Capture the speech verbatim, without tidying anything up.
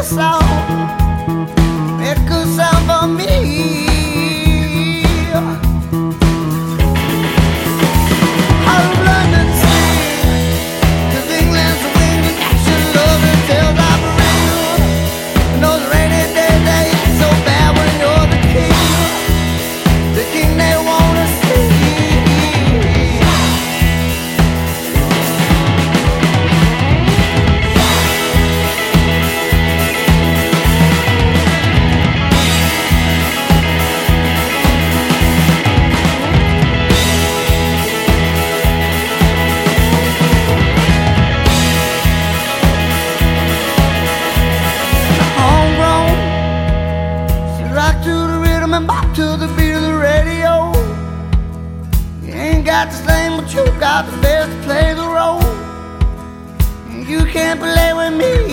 sound, make a good sound for me. Out of London City, 'cause England's a winging action, love and tales operation. And those rainy days, they ain't so bad when you're the king, the king they wanna see. Rock to the rhythm and bop to the beat of the radio. You ain't got the same, but you got the best to play the role. And you can't play with me.